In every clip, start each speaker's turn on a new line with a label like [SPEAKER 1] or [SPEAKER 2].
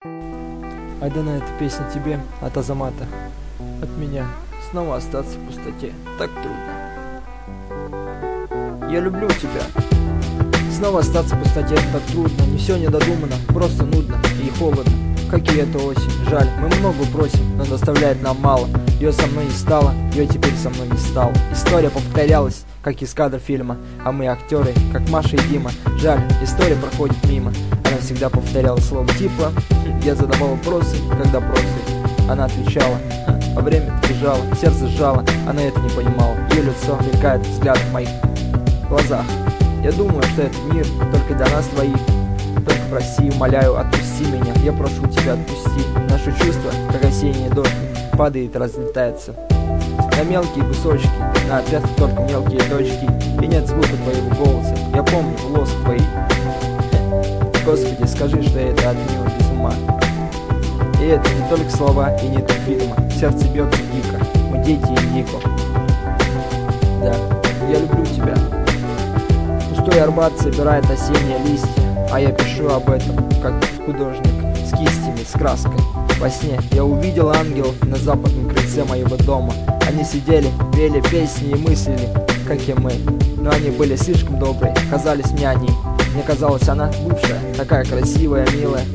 [SPEAKER 1] Айдана, эта песня тебе от Азамата. От меня. Снова остаться в пустоте. Так трудно. Я люблю тебя. Снова остаться в пустоте так трудно. Не все недодумано, просто нудно и холодно. Как и эта осень. Жаль, мы много просим, но доставляет нам мало. Ее со мной не стало, ее теперь со мной не стало. История повторялась, как из кадра фильма. А мы актеры, как Маша и Дима. Жаль, история проходит мимо. Она всегда повторяла слово типа. Я задавал вопросы, когда просто она отвечала. А время бежало, сердце сжало. Она это не понимала. Ее лицо мелькает взгляд в моих глазах. Я думаю, что этот мир только для нас двоих. Только проси, умоляю, отпусти меня. Я прошу тебя, отпусти. Наши чувства, как осенний дождь, падает, разлетается на мелкие кусочки, на ответ только мелкие точки. И нет звука твоего голоса. Я помню лоск твои. Господи, скажи, что это от него без ума. И это не только слова и не только фильма. Сердце бьется дико. Мы дети индиго. Да, я люблю тебя. Пустой Арбат собирает осенние листья, а я пишу об этом, как художник, с кистями, с краской. Во сне я увидел ангелов на западном крыльце моего дома. Они сидели, пели песни и мыслили, как и мы. Но они были слишком добрые, казались мне они. Мне казалось, она бывшая, такая красивая, милая.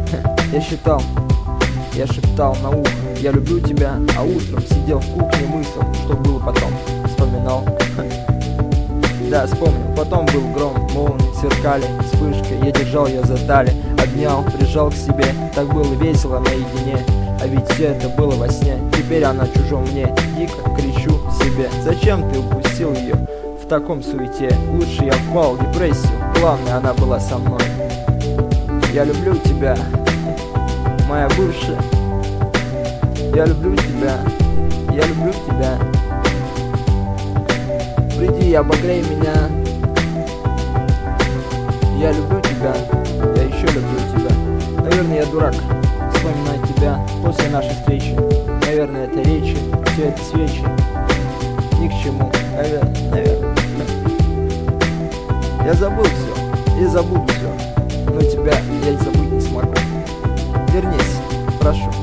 [SPEAKER 1] Я шептал на ухо, я люблю тебя, а утром сидел в кухне, мыслил, что было потом. Вспоминал. Да, вспомнил. Потом был гром, молнии, сверкали, вспышка. Я держал ее за талию, обнял, прижал к себе. Так было весело наедине. А ведь все это было во сне. Теперь она чужом мне. Дико кричу себе: зачем ты упустил ее в таком суете? Лучше я впал в депрессию. Главное, она была со мной. Я люблю тебя, моя бывшая. Я люблю тебя. Я люблю тебя. Приди и обогрей меня. Я люблю тебя. Я еще люблю тебя. Наверное, я дурак вспоминать тебя после нашей встречи. Наверное, это речи, все это свечи. Ни к чему. Наверное. Я забыл все и забуду все. Но тебя я и забыть не смогу. Вернись, прошу.